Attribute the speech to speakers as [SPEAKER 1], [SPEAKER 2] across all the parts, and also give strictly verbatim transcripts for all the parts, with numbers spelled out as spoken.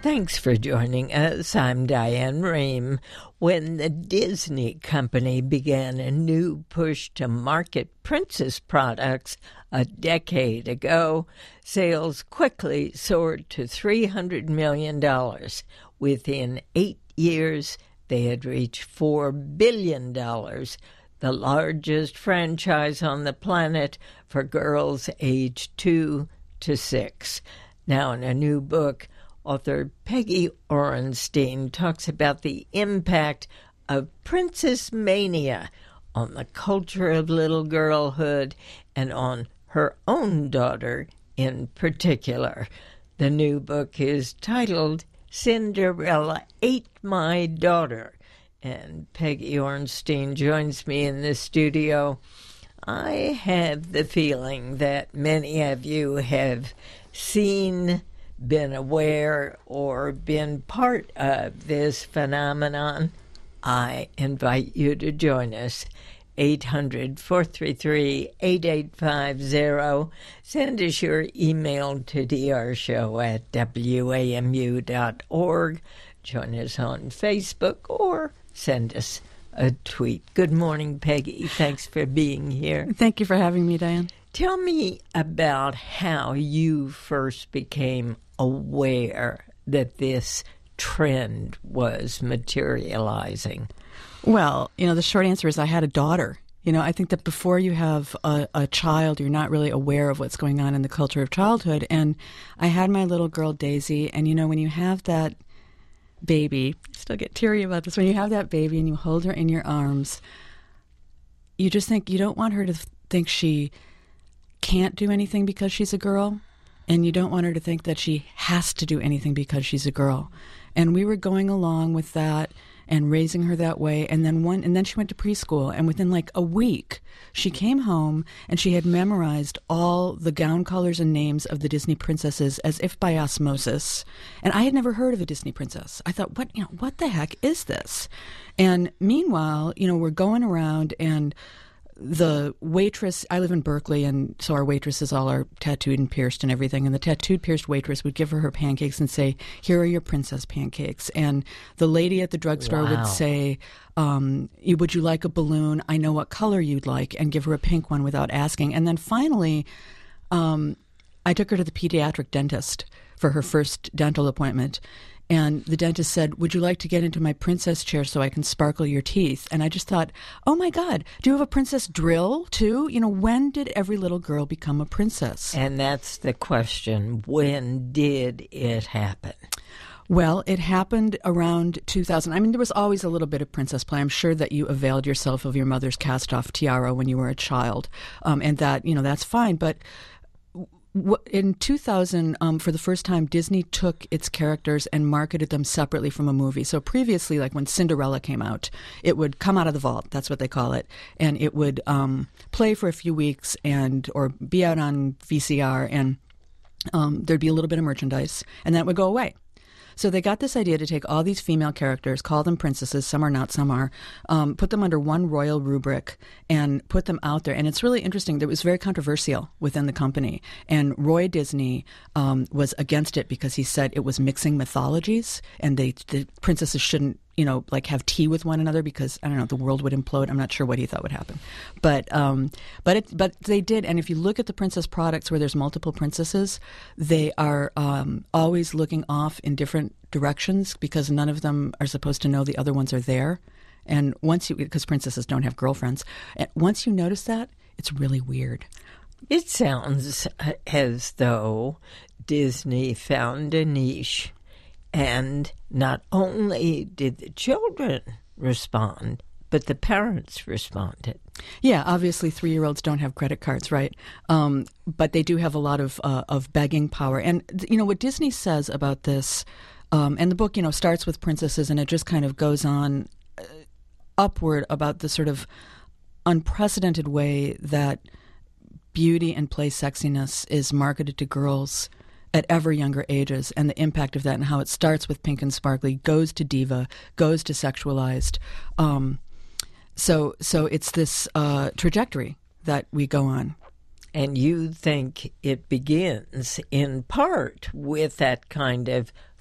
[SPEAKER 1] Thanks for joining us. I'm Diane Rehm. When the Disney Company began a new push to market princess products a decade ago, sales quickly soared to three hundred million dollars. Within eight years, they had reached four billion dollars, the largest franchise on the planet for girls aged two to six. Now, in a new book, author Peggy Orenstein talks about the impact of princess mania on the culture of little girlhood and on her own daughter in particular. The new book is titled Cinderella Ate My Daughter, and Peggy Orenstein joins me in the studio. I have the feeling that many of you have seen, been aware, or been part of this phenomenon. I invite you to join us. eight hundred, four three three, eight eight five zero. Send us your email to d r show at w a m u dot org. Join us on Facebook or send us a tweet. Good morning, Peggy. Thanks for being here.
[SPEAKER 2] Thank you for having me, Diane.
[SPEAKER 1] Tell me about how you first became aware that this trend was materializing.
[SPEAKER 2] Well, you know, the short answer is I had a daughter. You know, I think that before you have a, a child, you're not really aware of what's going on in the culture of childhood. And I had my little girl, Daisy, and, you know, when you have that baby, I still get teary about this, when you have that baby and you hold her in your arms, you just think you don't want her to th- think she can't do anything because she's a girl, and you don't want her to think that she has to do anything because she's a girl. And we were going along with that and raising her that way, and then one and then she went to preschool, and within like a week she came home and she had memorized all the gown colors and names of the Disney princesses as if by osmosis. And I had never heard of a Disney princess. I thought, what you know what the heck is this? And meanwhile, you know, we're going around, and the waitress, I live in Berkeley, and so our waitresses all are tattooed and pierced and everything, and the tattooed, pierced waitress would give her her pancakes and say, here are your princess pancakes. And the lady at the drugstore
[SPEAKER 1] Wow.
[SPEAKER 2] would say, um, would you like a balloon? I know what color you'd like, and give her a pink one without asking. And then finally, um, I took her to the pediatric dentist for her first dental appointment. And the dentist said, would you like to get into my princess chair so I can sparkle your teeth? And I just thought, oh, my God, do you have a princess drill, too? You know, when did every little girl become a princess?
[SPEAKER 1] And that's the question. When did it happen?
[SPEAKER 2] Well, it happened around two thousand. I mean, there was always a little bit of princess play. I'm sure that you availed yourself of your mother's cast-off tiara when you were a child. Um, and that, you know, that's fine. But in two thousand, um, for the first time, Disney took its characters and marketed them separately from a movie. So previously, like when Cinderella came out, it would come out of the vault, that's what they call it, and it would um, play for a few weeks and or be out on V C R, and um, there'd be a little bit of merchandise, and then it would go away. So they got this idea to take all these female characters, call them princesses, some are not, some are, um, put them under one royal rubric and put them out there. And it's really interesting. It was very controversial within the company. And Roy Disney um, was against it because he said it was mixing mythologies, and they, the princesses shouldn't, you know, like have tea with one another because, I don't know, the world would implode. I'm not sure what he thought would happen. But um, but it, but they did. And if you look at the princess products where there's multiple princesses, they are um, always looking off in different directions because none of them are supposed to know the other ones are there. And once you, because princesses don't have girlfriends, and once you notice that, it's really weird.
[SPEAKER 1] It sounds as though Disney found a niche. And not only did the children respond, but the parents responded.
[SPEAKER 2] Yeah, obviously three-year-olds don't have credit cards, right? Um, but they do have a lot of uh, of begging power. And, you know, what Disney says about this, um, and the book, you know, starts with princesses, and it just kind of goes on uh, upward about the sort of unprecedented way that beauty and play sexiness is marketed to girls at ever younger ages, and the impact of that, and how it starts with pink and sparkly, goes to diva, goes to sexualized. Um, so, so it's this uh, trajectory that we go on.
[SPEAKER 1] And you think it begins in part with that kind of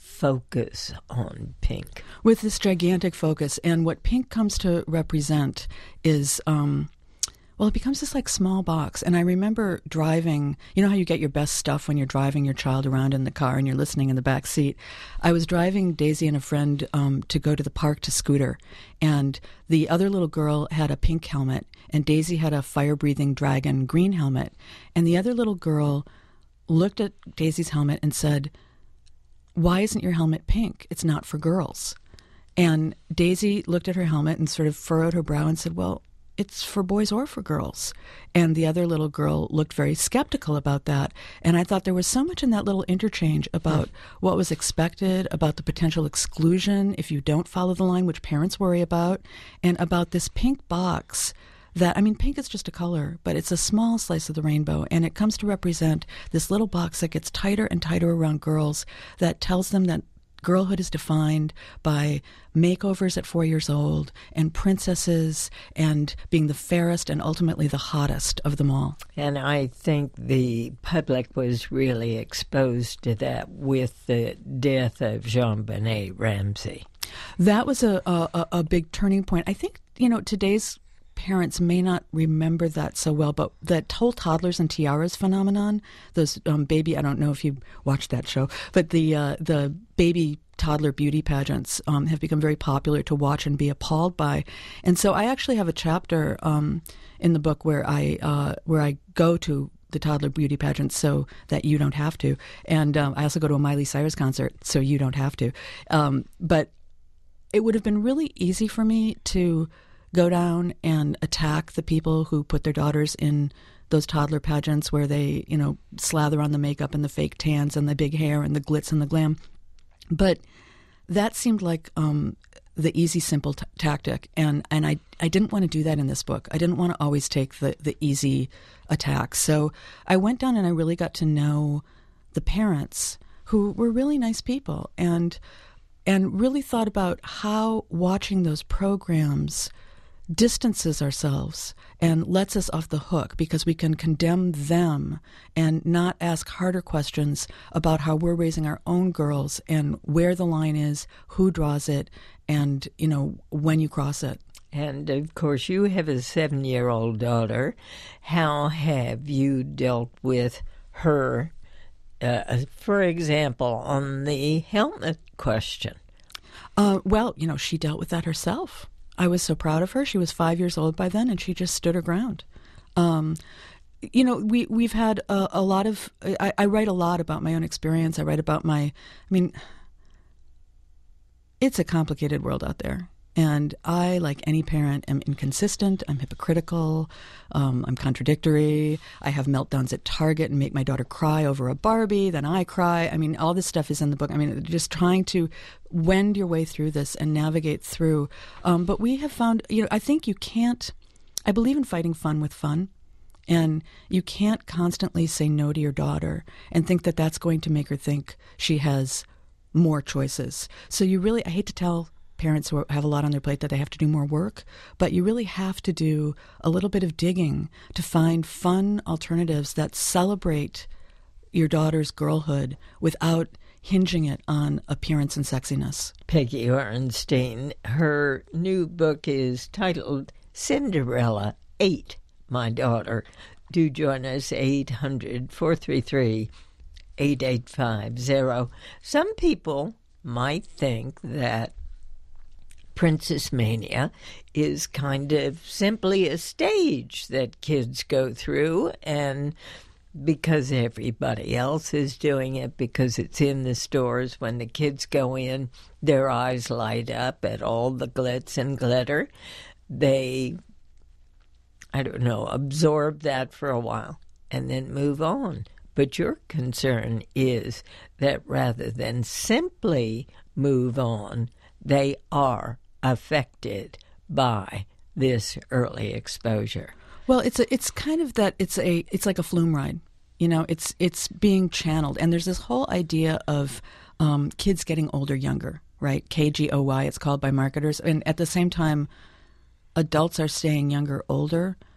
[SPEAKER 1] focus on pink?
[SPEAKER 2] With this gigantic focus. And what pink comes to represent is, um, well, it becomes this like small box. And I remember driving, you know how you get your best stuff when you're driving your child around in the car and you're listening in the back seat? I was driving Daisy and a friend um, to go to the park to scooter. And the other little girl had a pink helmet and Daisy had a fire-breathing dragon green helmet. And the other little girl looked at Daisy's helmet and said, "Why isn't your helmet pink? It's not for girls." And Daisy looked at her helmet and sort of furrowed her brow and said, "Well, it's for boys or for girls." And the other little girl looked very skeptical about that. And I thought there was so much in that little interchange about what was expected, about the potential exclusion if you don't follow the line, which parents worry about, and about this pink box that, I mean, pink is just a color, but it's a small slice of the rainbow, and it comes to represent this little box that gets tighter and tighter around girls that tells them that girlhood is defined by makeovers at four years old and princesses and being the fairest and ultimately the hottest of them all.
[SPEAKER 1] And I think the public was really exposed to that with the death of JonBenet Ramsey.
[SPEAKER 2] That was a, a, a big turning point. I think, you know, today's parents may not remember that so well, but that whole toddlers and tiaras phenomenon, those um, baby, I don't know if you watched that show, but the uh, the baby toddler beauty pageants um, have become very popular to watch and be appalled by. And so I actually have a chapter um, in the book where I uh, where I go to the toddler beauty pageant so that you don't have to. And um, I also go to a Miley Cyrus concert so you don't have to. Um, but it would have been really easy for me to go down and attack the people who put their daughters in those toddler pageants where they, you know, slather on the makeup and the fake tans and the big hair and the glitz and the glam. But that seemed like um, the easy, simple t- tactic. And, and I, I didn't want to do that in this book. I didn't want to always take the, the easy attacks. So I went down and I really got to know the parents who were really nice people and, and really thought about how watching those programs distances ourselves and lets us off the hook because we can condemn them and not ask harder questions about how we're raising our own girls and where the line is, who draws it, and, you know, when you cross it.
[SPEAKER 1] And, of course, you have a seven-year-old daughter. How have you dealt with her, uh, for example, on the helmet question?
[SPEAKER 2] Uh, well, you know, she dealt with that herself. I was so proud of her. She was five years old by then, and she just stood her ground. Um, you know, we, we've had a, a lot of, I, I write a lot about my own experience. I write about my, I mean, it's a complicated world out there. And I, like any parent, am inconsistent. I'm hypocritical. Um, I'm contradictory. I have meltdowns at Target and make my daughter cry over a Barbie. Then I cry. I mean, all this stuff is in the book. I mean, just trying to wend your way through this and navigate through. Um, but we have found, you know, I think you can't, I believe in fighting fun with fun. And you can't constantly say no to your daughter and think that that's going to make her think she has more choices. So you really, I hate to tell parents who have a lot on their plate that they have to do more work, but you really have to do a little bit of digging to find fun alternatives that celebrate your daughter's girlhood without hinging it on appearance and sexiness.
[SPEAKER 1] Peggy Orenstein, her new book is titled Cinderella eight, My Daughter. Do join us, eight hundred, four three three, eight eight five zero. Some people might think that Princess Mania is kind of simply a stage that kids go through, and because everybody else is doing it, because it's in the stores, when the kids go in, their eyes light up at all the glitz and glitter. They, I don't know, absorb that for a while and then move on. But your concern is that rather than simply move on, they are affected by this early exposure.
[SPEAKER 2] Well, it's a, it's kind of that it's a it's like a flume ride, you know. It's it's being channeled, and there's this whole idea of um, kids getting older younger, right? K G O Y, it's called by marketers, and at the same time, adults are staying younger older.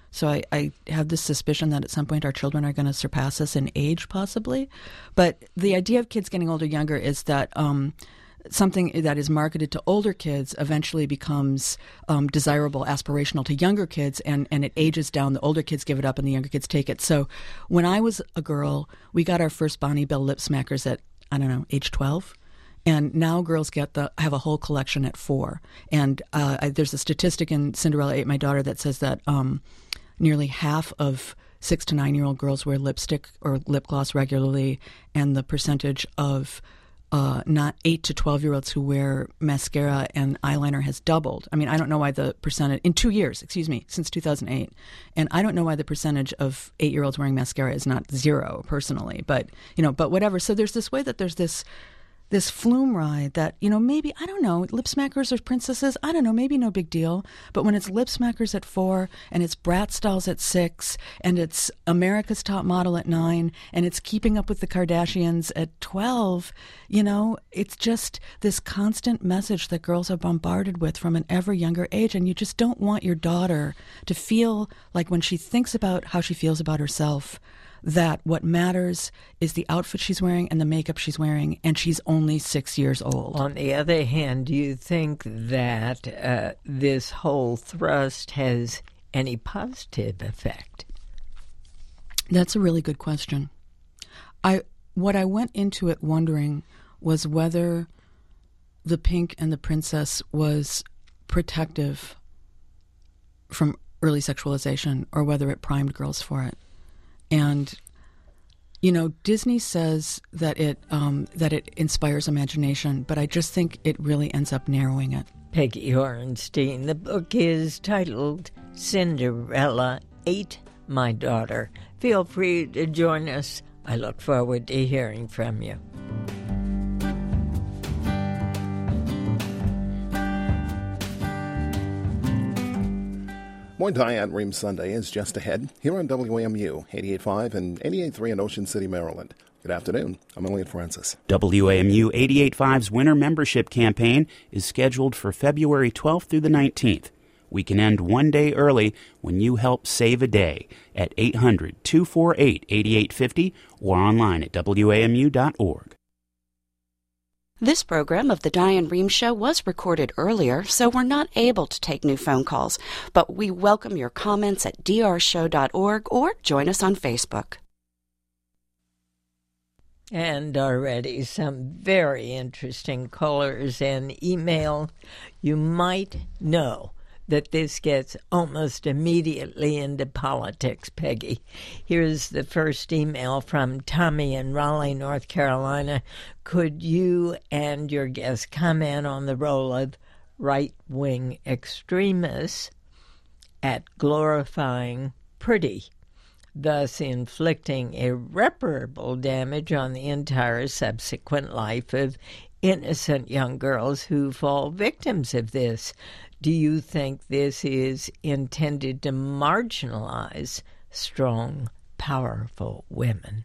[SPEAKER 2] So I, I have this suspicion that at some point our children are going to surpass us in age, possibly. But the idea of kids getting older younger is that um, something that is marketed to older kids eventually becomes um, desirable, aspirational to younger kids, and, and it ages down. The older kids give it up and the younger kids take it. So when I was a girl, we got our first Bonnie Bell lip smackers at, I don't know, age twelve. And now girls get the have a whole collection at four. And uh, I, there's a statistic in Cinderella Ate My Daughter that says that um, nearly half of six to nine-year-old girls wear lipstick or lip gloss regularly, and the percentage of uh, not eight to twelve-year-olds who wear mascara and eyeliner has doubled. I mean, I don't know why the percentage, in two years, excuse me, since two thousand eight, and I don't know why the percentage of eight-year-olds wearing mascara is not zero, personally, but, you know, but whatever. So there's this way that there's this this flume ride that, you know, maybe, I don't know, lip smackers or princesses, I don't know, maybe no big deal. But when it's lip smackers at four, and it's Bratz dolls at six, and it's America's Top Model at nine, and it's Keeping Up with the Kardashians at twelve, you know, it's just this constant message that girls are bombarded with from an ever younger age. And you just don't want your daughter to feel like when she thinks about how she feels about herself, that what matters is the outfit she's wearing and the makeup she's wearing, and she's only six years old.
[SPEAKER 1] On the other hand, do you think that uh, this whole thrust has any positive effect?
[SPEAKER 2] That's a really good question. I what I went into it wondering was whether the pink and the princess was protective from early sexualization or whether it primed girls for it. And, you know, Disney says that it um, that it inspires imagination, but I just think it really ends up narrowing it.
[SPEAKER 1] Peggy Orenstein. The book is titled Cinderella Ate My Daughter. Feel free to join us. I look forward to hearing from you.
[SPEAKER 3] More Diane Rehm Sunday is just ahead here on W A M U eighty-eight point five and eighty-eight point three in Ocean City, Maryland. Good afternoon. I'm Elliot Francis.
[SPEAKER 4] W A M U eighty-eight point five's winter membership campaign is scheduled for February twelfth through the nineteenth. We can end one day early when you help save a day at eight hundred, two four eight, eight eight five zero or online at W A M U dot org.
[SPEAKER 5] This program of The Diane Rehm Show was recorded earlier, so we're not able to take new phone calls, but we welcome your comments at D R show dot org or join us on Facebook.
[SPEAKER 1] And already some very interesting callers and email. You might know that this gets almost immediately into politics, Peggy. Here's the first email from Tommy in Raleigh, North Carolina. Could you and your guest comment on the role of right-wing extremists at glorifying pretty, thus inflicting irreparable damage on the entire subsequent life of innocent young girls who fall victims of this? Do you think this is intended to marginalize strong, powerful women?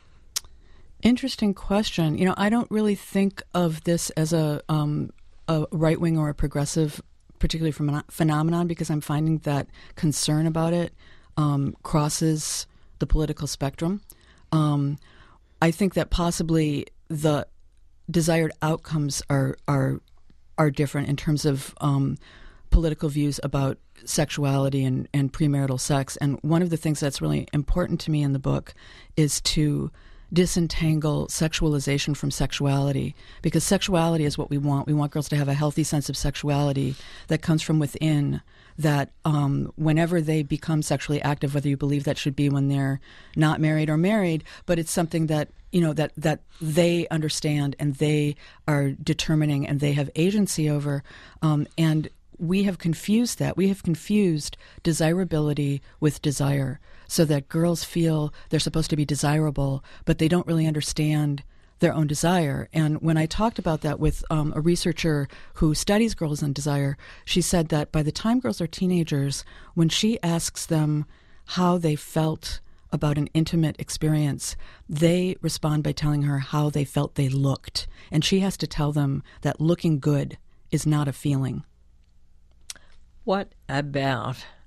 [SPEAKER 2] Interesting question. You know, I don't really think of this as a, um, a right-wing or a progressive, particularly from phenomenon, because I'm finding that concern about it um, crosses the political spectrum. Um, I think that possibly the desired outcomes are are are different in terms of um, political views about sexuality and, and premarital sex. And one of the things that's really important to me in the book is to disentangle sexualization from sexuality, because sexuality is what we want. We want girls to have a healthy sense of sexuality that comes from within, that um, whenever they become sexually active, whether you believe that should be when they're not married or married, but it's something that, you know, that, that they understand and they are determining and they have agency over. Um, and we have confused that. We have confused desirability with desire, so that girls feel they're supposed to be desirable, but they don't really understand their own desire. And when I talked about that with um, a researcher who studies girls and desire, she said that by the time girls are teenagers, when she asks them how they felt about an intimate experience, they respond by telling her how they felt they looked. And she has to tell them that looking good is not a feeling.
[SPEAKER 1] What about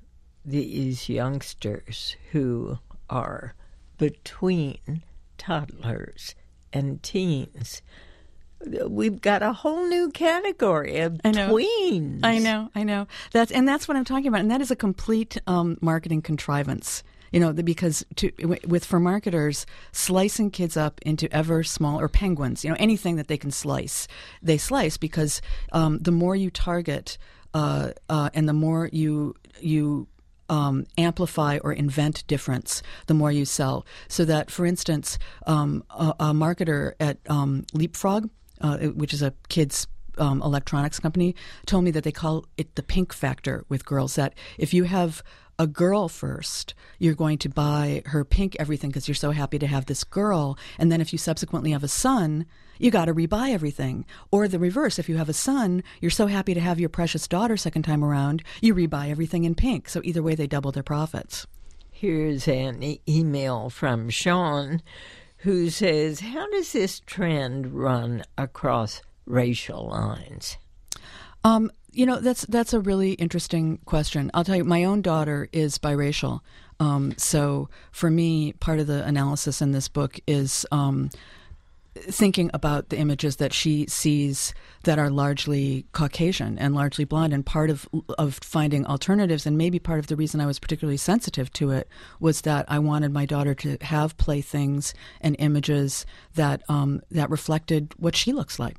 [SPEAKER 1] these youngsters who are between toddlers and teens. We've got a whole new category of
[SPEAKER 2] I know.
[SPEAKER 1] tweens.
[SPEAKER 2] I know, I know. That's and that's what I'm talking about, and that is a complete um, marketing contrivance. You know, the, because to, with for marketers, slicing kids up into ever smaller, or penguins, you know, anything that they can slice, they slice because um, the more you target uh, uh, and the more you you um, amplify or invent difference, the more you sell. So that, for instance, um, a, a marketer at um, Leapfrog, uh, which is a kids Um, electronics company, told me that they call it the pink factor with girls, that if you have a girl first, you're going to buy her pink everything because you're so happy to have this girl, and then if you subsequently have a son, you got to rebuy everything. Or the reverse, if you have a son, you're so happy to have your precious daughter second time around, you rebuy everything in pink. So either way, they double their profits.
[SPEAKER 1] Here's an e- email from Sean who says, how does this trend run across racial lines?
[SPEAKER 2] Um, you know, that's that's a really interesting question. I'll tell you, my own daughter is biracial. Um, so for me, part of the analysis in this book is um, thinking about the images that she sees that are largely Caucasian and largely blonde. And part of of finding alternatives, and maybe part of the reason I was particularly sensitive to it, was that I wanted my daughter to have playthings and images that um, that reflected what she looks like.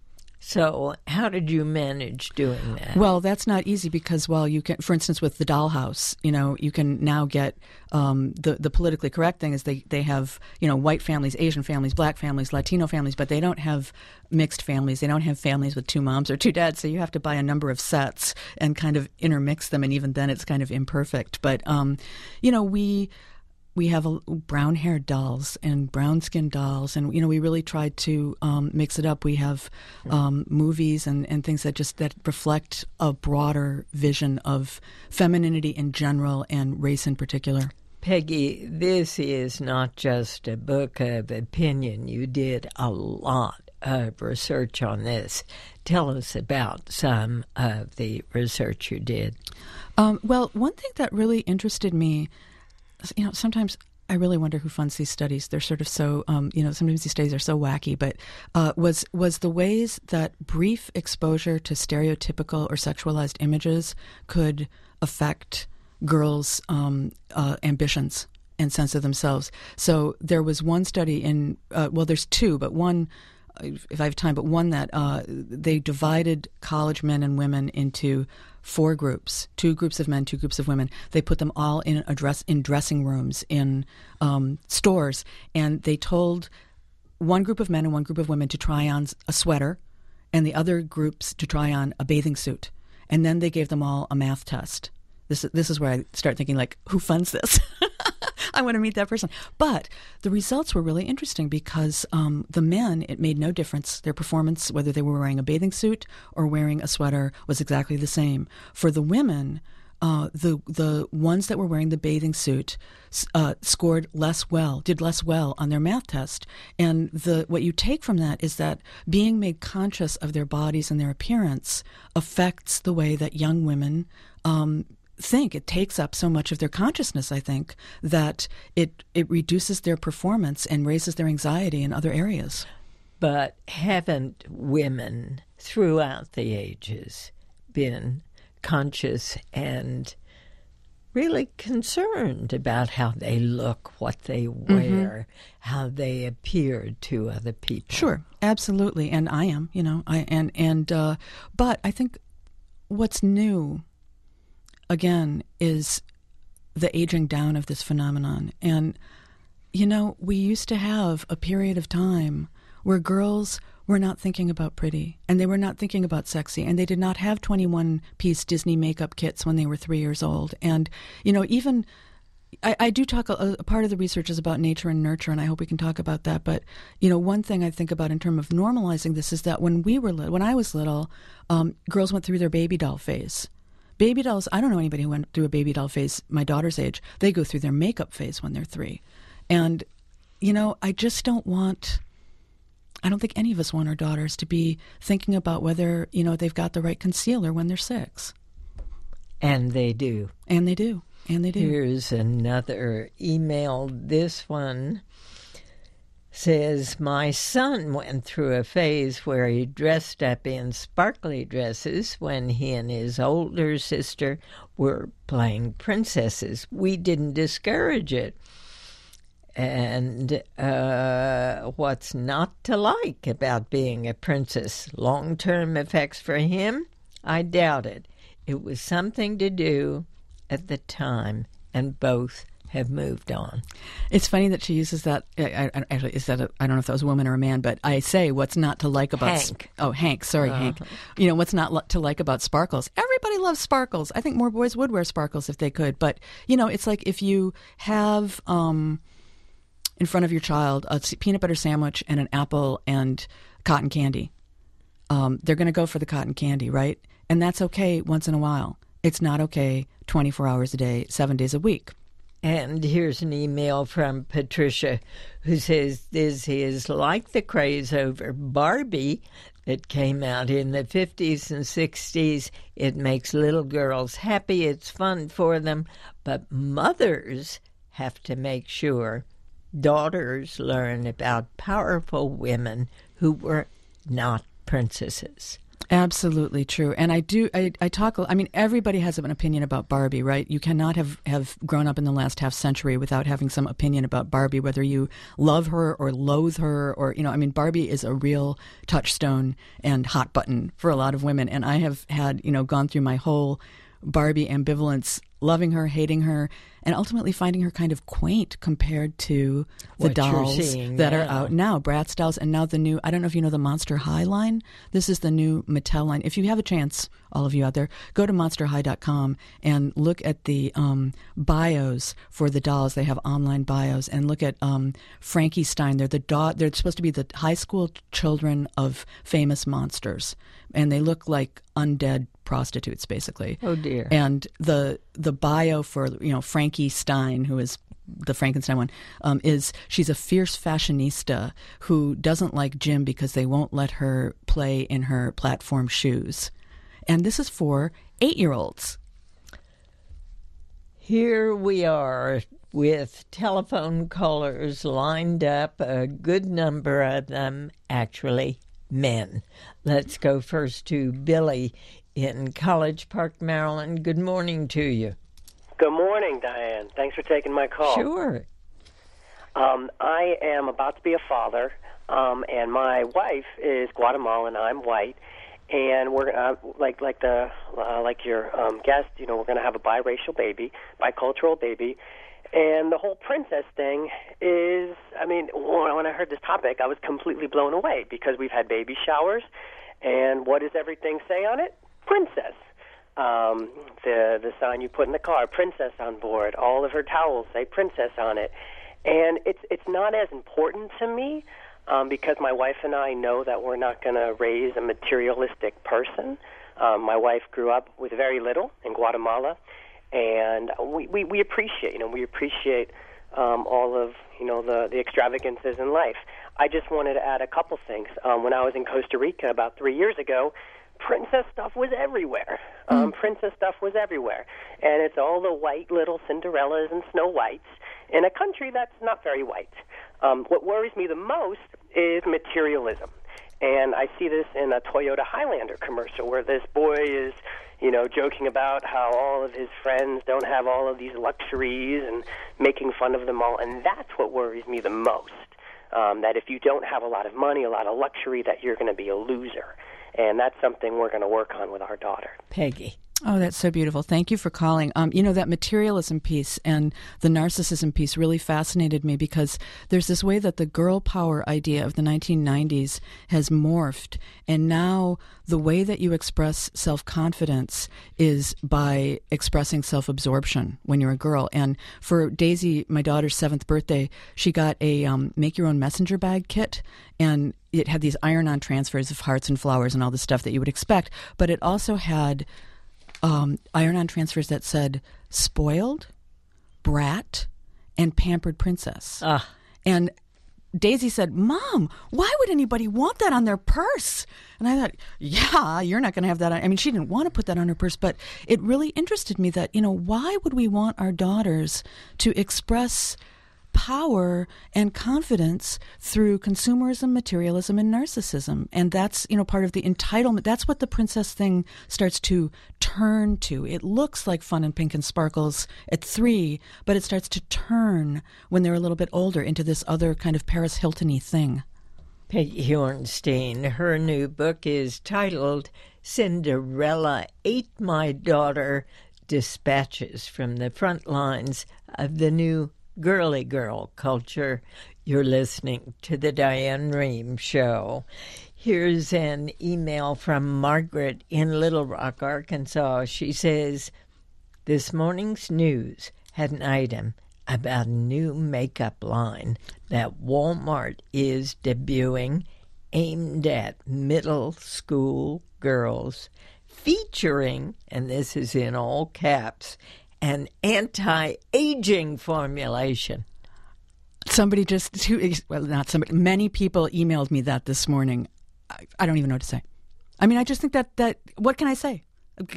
[SPEAKER 1] So how did you manage doing that?
[SPEAKER 2] Well, that's not easy because, well, you can, for instance, with the dollhouse, you know, you can now get um, the the politically correct thing is they, they have, you know, white families, Asian families, black families, Latino families, but they don't have mixed families. They don't have families with two moms or two dads. So you have to buy a number of sets and kind of intermix them. And even then it's kind of imperfect. But, um, you know, we... We have a, brown-haired dolls and brown-skinned dolls, and you know we really tried to um, mix it up. We have um, movies and, and things that just that reflect a broader vision of femininity in general and race in particular.
[SPEAKER 1] Peggy, this is not just a book of opinion. You did a lot of research on this. Tell us about some of the research you did.
[SPEAKER 2] Um, well, one thing that really interested me, you know, sometimes I really wonder who funds these studies. They're sort of so, um, you know, sometimes these studies are so wacky, but uh, was was the ways that brief exposure to stereotypical or sexualized images could affect girls' um, uh, ambitions and sense of themselves. So there was one study in, uh, well, there's two, but one, if I have time, but one that uh, they divided college men and women into four groups, two groups of men, two groups of women. They put them all in a dress in dressing rooms, in um, stores, and they told one group of men and one group of women to try on a sweater, and the other groups to try on a bathing suit. And then they gave them all a math test. This this is where I start thinking, like, who funds this? I want to meet that person. But the results were really interesting because um, the men, it made no difference. Their performance, whether they were wearing a bathing suit or wearing a sweater, was exactly the same. For the women, uh, the the ones that were wearing the bathing suit uh, scored less well, did less well on their math test. And the what you take from that is that being made conscious of their bodies and their appearance affects the way that young women um think. It takes up so much of their consciousness, I think, that it it reduces their performance and raises their anxiety in other areas.
[SPEAKER 1] But haven't women throughout the ages been conscious and really concerned about how they look, what they wear, mm-hmm. how they appear to other people?
[SPEAKER 2] Sure, absolutely, and I am, you know, I and and uh, but I think what's new, again, is the aging down of this phenomenon. And, you know, we used to have a period of time where girls were not thinking about pretty, and they were not thinking about sexy, and they did not have twenty-one piece Disney makeup kits when they were three years old. And, you know, even, I, I do talk, a, a part of the research is about nature and nurture, and I hope we can talk about that. But, you know, one thing I think about in terms of normalizing this is that when we were little, when I was little, um, girls went through their baby doll phase. Baby dolls, I don't know anybody who went through a baby doll phase my daughter's age. They go through their makeup phase when they're three. And, you know, I just don't want, I don't think any of us want our daughters to be thinking about whether, you know, they've got the right concealer when they're six.
[SPEAKER 1] And they do.
[SPEAKER 2] And they do. And they do.
[SPEAKER 1] Here's another email. This one says, my son went through a phase where he dressed up in sparkly dresses when he and his older sister were playing princesses. We didn't discourage it. And uh, what's not to like about being a princess? Long-term effects for him? I doubt it. It was something to do at the time, and both have moved on.
[SPEAKER 2] It's funny that she uses that. I, I, actually, is that a, I don't know if that was a woman or a man, but I say what's not to like about
[SPEAKER 1] Hank.
[SPEAKER 2] Oh, Hank. Sorry,
[SPEAKER 1] uh,
[SPEAKER 2] Hank. You know what's not li- to like about sparkles? Everybody loves sparkles. I think more boys would wear sparkles if they could. But you know, it's like if you have um, in front of your child a peanut butter sandwich and an apple and cotton candy, um, they're going to go for the cotton candy, right? And that's okay once in a while. It's not okay twenty-four hours a day, seven days a week.
[SPEAKER 1] And here's an email from Patricia who says this is like the craze over Barbie that came out in the fifties and sixties. It makes little girls happy. It's fun for them. But mothers have to make sure daughters learn about powerful women who were not princesses.
[SPEAKER 2] Absolutely true. And I do, I, I talk, I mean, everybody has an opinion about Barbie, right? You cannot have, have grown up in the last half century without having some opinion about Barbie, whether you love her or loathe her or, you know, I mean, Barbie is a real touchstone and hot button for a lot of women. And I have had, you know, gone through my whole Barbie ambivalence, loving her, hating her, and ultimately finding her kind of quaint compared to the
[SPEAKER 1] What
[SPEAKER 2] dolls
[SPEAKER 1] that
[SPEAKER 2] now. are out now, Bratz dolls, and now the new, I don't know if you know the Monster High line. This is the new Mattel line. If you have a chance, all of you out there, go to monster high dot com and look at the um, bios for the dolls. They have online bios, and look at um, Frankie Stein. They're the do- They're supposed to be the high school children of famous monsters, and they look like undead prostitutes, basically.
[SPEAKER 1] Oh dear.
[SPEAKER 2] And the the bio for, you know, Frankie Stein, who is the Frankenstein one, um, is she's a fierce fashionista who doesn't like Jim because they won't let her play in her platform shoes. And this is for eight-year-olds.
[SPEAKER 1] Here we are with telephone callers lined up, a good number of them actually men. Let's go first to Billy in College Park, Maryland. Good morning to you.
[SPEAKER 6] Good morning, Diane. Thanks for taking my call.
[SPEAKER 1] Sure.
[SPEAKER 6] Um, I am about to be a father, um, and my wife is Guatemalan. I'm white, and we're uh, like like the uh, like your um, guest. You know, we're going to have a biracial baby, bicultural baby, and the whole princess thing is. I mean, when I heard this topic, I was completely blown away because we've had baby showers, and what does everything say on it? Princess. Um, the the sign you put in the car, princess on board. All of her towels say princess on it, and it's it's not as important to me um, because my wife and I know that we're not going to raise a materialistic person. Um, my wife grew up with very little in Guatemala, and we we, we appreciate you know we appreciate um, all of you know the the extravagances in life. I just wanted to add a couple things. Um, when I was in Costa Rica about three years ago, princess stuff was everywhere. Um, mm. Princess stuff was everywhere. And it's all the white little Cinderellas and Snow Whites in a country that's not very white. Um, what worries me the most is materialism. And I see this in a Toyota Highlander commercial where this boy is, you know, joking about how all of his friends don't have all of these luxuries and making fun of them all. And that's what worries me the most, um, that if you don't have a lot of money, a lot of luxury, that you're going to be a loser. And that's something we're going to work on with our daughter.
[SPEAKER 1] Peggy.
[SPEAKER 2] Oh, that's so beautiful. Thank you for calling. Um, you know, that materialism piece and the narcissism piece really fascinated me because there's this way that the girl power idea of the nineteen nineties has morphed. And now the way that you express self-confidence is by expressing self-absorption when you're a girl. And for Daisy, my daughter's seventh birthday, she got a um, make-your-own messenger bag kit. And it had these iron-on transfers of hearts and flowers and all the stuff that you would expect. But it also had Um, iron-on transfers that said spoiled, brat, and pampered princess.
[SPEAKER 1] Ah.
[SPEAKER 2] And Daisy said, Mom, why would anybody want that on their purse? And I thought, yeah, you're not going to have that on. I mean, she didn't want to put that on her purse, but it really interested me that, you know, why would we want our daughters to express power and confidence through consumerism, materialism, and narcissism? And that's, you know, part of the entitlement. That's what the princess thing starts to turn to. It looks like fun and pink and sparkles at three, but it starts to turn when they're a little bit older into this other kind of Paris Hilton-y thing.
[SPEAKER 1] Peggy Hornstein, her new book is titled Cinderella Ate My Daughter, Dispatches from the Front Lines of the New Girly Girl Culture. You're listening to the Diane Rehm Show. Here's an email from Margaret in Little Rock, Arkansas. She says, this morning's news had an item about a new makeup line that Walmart is debuting aimed at middle school girls, featuring, and this is in all caps, an anti-aging formulation.
[SPEAKER 2] Somebody just, well, not somebody, many people emailed me that this morning. I, I don't even know what to say. I mean, I just think that, that what can I say?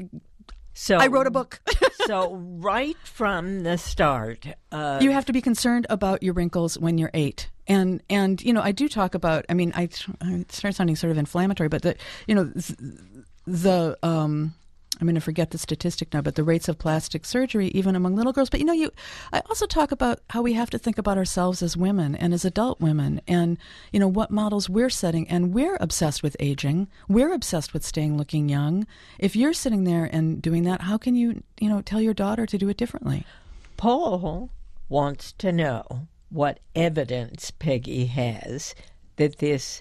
[SPEAKER 1] So
[SPEAKER 2] I wrote a book.
[SPEAKER 1] So right from the start, uh,
[SPEAKER 2] you have to be concerned about your wrinkles when you're eight. And, and you know, I do talk about, I mean, I, I start sounding sort of inflammatory, but the, you know, the, the um, I'm going to forget the statistic now, but the rates of plastic surgery, even among little girls. But, you know, you, I also talk about how we have to think about ourselves as women and as adult women and, you know, what models we're setting. And we're obsessed with aging. We're obsessed with staying looking young. If you're sitting there and doing that, how can you, you know, tell your daughter to do it differently?
[SPEAKER 1] Paul wants to know what evidence Peggy has that this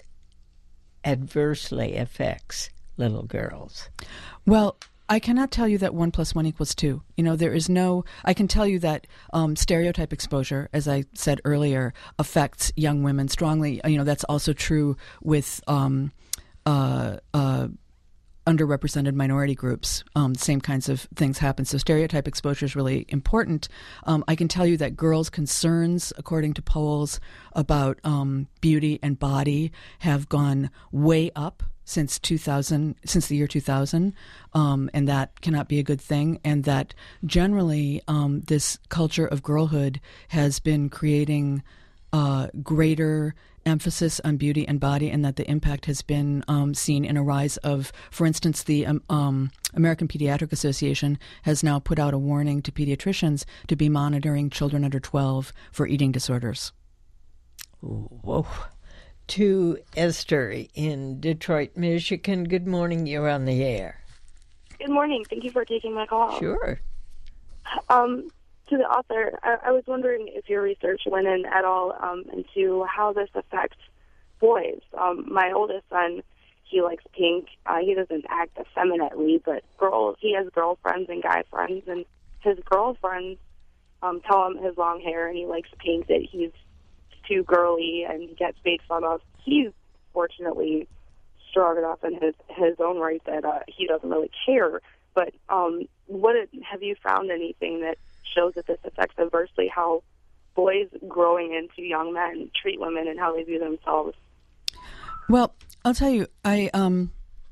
[SPEAKER 1] adversely affects little girls.
[SPEAKER 2] Well, I cannot tell you that one plus one equals two. You know, there is no, I can tell you that um, stereotype exposure, as I said earlier, affects young women strongly. You know, that's also true with um, uh, uh, underrepresented minority groups. Um, same kinds of things happen. So stereotype exposure is really important. Um, I can tell you that girls' concerns, according to polls about um, beauty and body, have gone way up since two thousand, since the year two thousand, um, and that cannot be a good thing. And that generally, um, this culture of girlhood has been creating uh, greater emphasis on beauty and body, and that the impact has been um, seen in a rise of, for instance, the um, um, American Pediatric Association has now put out a warning to pediatricians to be monitoring children under twelve for eating disorders.
[SPEAKER 1] Whoa. To Esther in Detroit, Michigan. Good morning. You're on the air.
[SPEAKER 7] Good morning. Thank you for taking my call.
[SPEAKER 1] Sure.
[SPEAKER 7] Um, to the author, I, I was wondering if your research went in at all um, into how this affects boys. Um, my oldest son, he likes pink. Uh, he doesn't act effeminately, but girls, he has girlfriends and guy friends, and his girlfriends um, tell him his long hair and he likes pink, that he's too girly and he gets made fun of. He's fortunately strong enough in his his own right that uh, he doesn't really care. But um, what it, have you found anything that shows that this affects adversely how boys growing into young men treat women and how they view themselves?
[SPEAKER 2] Well, I'll tell you, I um,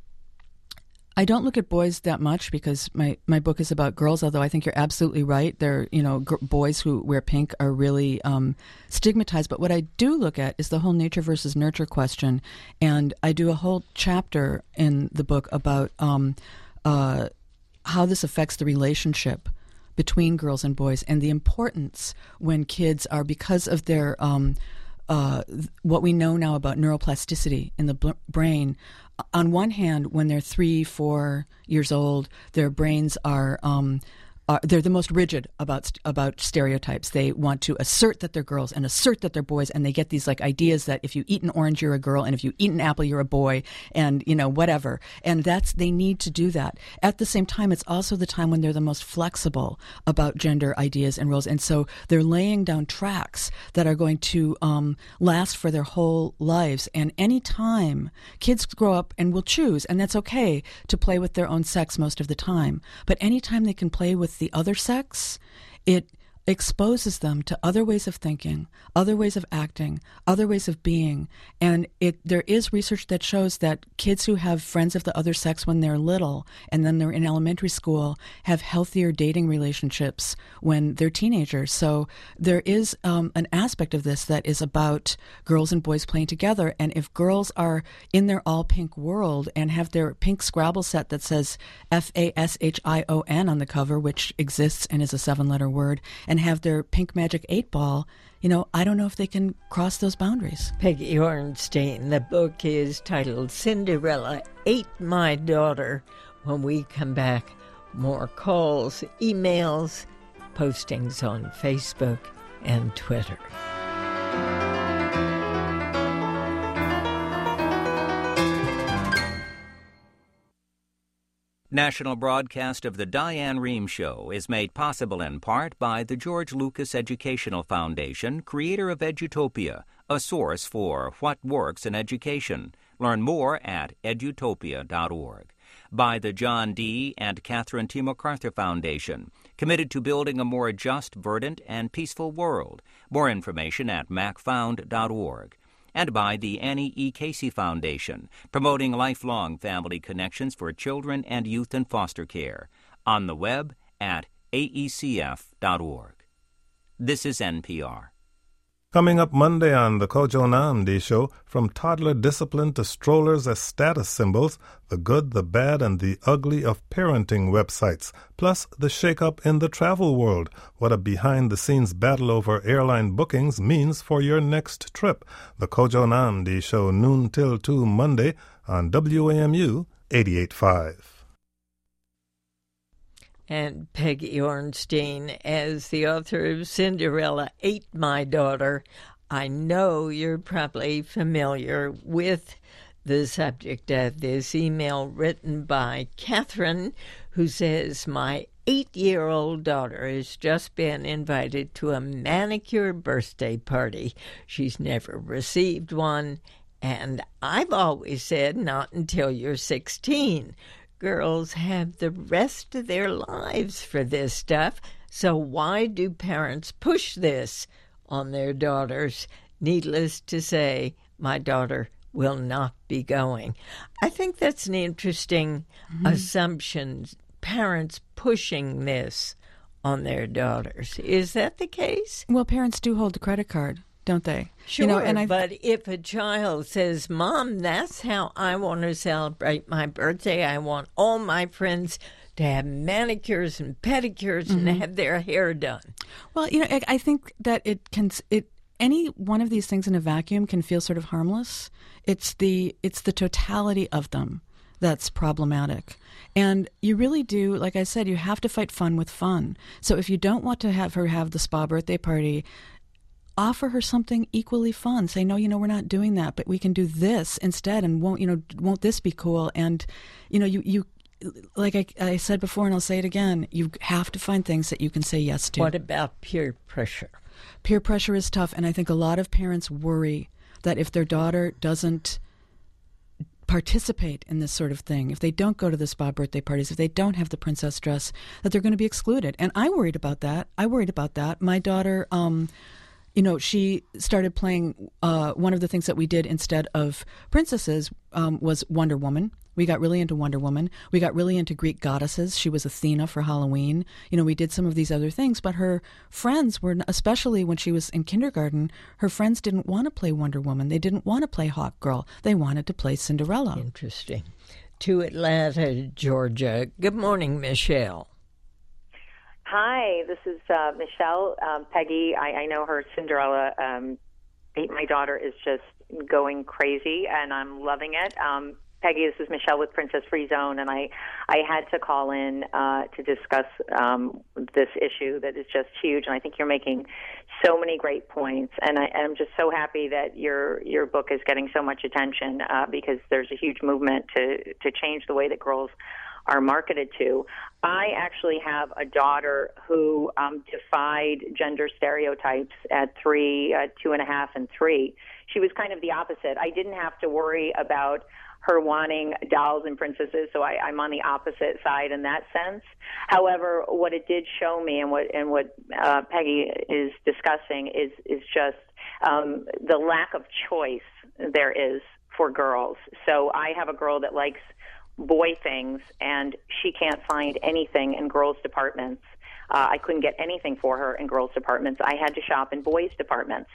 [SPEAKER 2] I don't look at boys that much because my, my book is about girls, although I think you're absolutely right. They're, you know, g- boys who wear pink are really um, stigmatized. But what I do look at is the whole nature versus nurture question. And I do a whole chapter in the book about um, uh, how this affects the relationship between girls and boys and the importance when kids are, because of their um, uh, what we know now about neuroplasticity in the bl- brain. On one hand, when they're three, four years old, their brains are um, uh, they're the most rigid about about stereotypes. They want to assert that they're girls and assert that they're boys, and they get these like ideas that if you eat an orange, you're a girl, and if you eat an apple, you're a boy, and you know whatever. And that's they need to do that. At the same time, it's also the time when they're the most flexible about gender ideas and roles, and so they're laying down tracks that are going to um, last for their whole lives. And any time kids grow up and will choose, and that's okay to play with their own sex most of the time, but anytime they can play with the other sex, it exposes them to other ways of thinking, other ways of acting, other ways of being. And it there is research that shows that kids who have friends of the other sex when they're little and then they're in elementary school have healthier dating relationships when they're teenagers. So there is um, an aspect of this that is about girls and boys playing together. And if girls are in their all-pink world and have their pink Scrabble set that says F A S H I O N on the cover, which exists and is a seven-letter word, and have their pink magic eight ball, you know, I don't know if they can cross those boundaries.
[SPEAKER 1] Peggy Orenstein, the book is titled Cinderella Ate My Daughter. When we come back, more calls, emails, postings on Facebook and Twitter.
[SPEAKER 8] National broadcast of the Diane Rehm Show is made possible in part by the George Lucas Educational Foundation, creator of Edutopia, a source for what works in education. Learn more at edutopia dot org. By the John D. and Catherine T. MacArthur Foundation, committed to building a more just, verdant, and peaceful world. More information at mac found dot org. And by the Annie E. Casey Foundation, promoting lifelong family connections for children and youth in foster care. On the web at A E C F dot org. This is N P R.
[SPEAKER 9] Coming up Monday on the Kojo Namdi Show, from toddler discipline to strollers as status symbols, the good, the bad, and the ugly of parenting websites, plus the shakeup in the travel world, what a behind-the-scenes battle over airline bookings means for your next trip. The Kojo Namdi Show, noon till two Monday on W A M U eighty-eight point five.
[SPEAKER 1] And Peggy Orenstein, as the author of Cinderella Ate My Daughter, I know you're probably familiar with the subject of this email written by Catherine, who says, my eight-year-old daughter has just been invited to a manicure birthday party. She's never received one, and I've always said not until you're sixteen. Girls have the rest of their lives for this stuff, so why do parents push this on their daughters? Needless to say, my daughter will not be going. I think that's an interesting mm-hmm. assumption, parents pushing this on their daughters. Is that the case?
[SPEAKER 2] Well, parents do hold the credit card, don't they?
[SPEAKER 1] Sure,
[SPEAKER 2] you know, and I,
[SPEAKER 1] but if a child says, Mom, that's how I want to celebrate my birthday. I want all my friends to have manicures and pedicures mm-hmm. and have their hair done.
[SPEAKER 2] Well, you know, I, I think that it can, it any one of these things in a vacuum can feel sort of harmless. It's the it's the totality of them that's problematic. And you really do, like I said, you have to fight fun with fun. So if you don't want to have her have the spa birthday party, offer her something equally fun. Say, no, you know, we're not doing that, but we can do this instead. And won't, you know, won't this be cool? And, you know, you, you like I, I said before, and I'll say it again, you have to find things that you can say yes to.
[SPEAKER 1] What about peer pressure?
[SPEAKER 2] Peer pressure is tough. And I think a lot of parents worry that if their daughter doesn't participate in this sort of thing, if they don't go to the spa birthday parties, if they don't have the princess dress, that they're going to be excluded. And I worried about that. I worried about that. My daughter, um, you know, she started playing, uh, one of the things that we did instead of princesses um, was Wonder Woman. We got really into Wonder Woman. We got really into Greek goddesses. She was Athena for Halloween. You know, we did some of these other things, but her friends were, especially when she was in kindergarten, her friends didn't want to play Wonder Woman. They didn't want to play Hawk Girl. They wanted to play Cinderella.
[SPEAKER 1] Interesting. To Atlanta, Georgia. Good morning, Michelle.
[SPEAKER 10] Hi, this is uh, Michelle. Um, Peggy, I, I know her Cinderella um, Ate My Daughter is just going crazy, and I'm loving it. Um, Peggy, this is Michelle with Princess Free Zone, and I, I had to call in uh, to discuss um, this issue that is just huge, and I think you're making so many great points, and I, I'm just so happy that your your book is getting so much attention uh, because there's a huge movement to, to change the way that girls are marketed to. I actually have a daughter who um, defied gender stereotypes at three, uh, two and a half, and three. She was kind of the opposite. I didn't have to worry about her wanting dolls and princesses, so I, I'm on the opposite side in that sense. However, what it did show me, and what and what uh, Peggy is discussing, is is just um, the lack of choice there is for girls. So I have a girl that likes boy things, and she can't find anything in girls' departments. Uh, I couldn't get anything for her in girls' departments. I had to shop in boys' departments.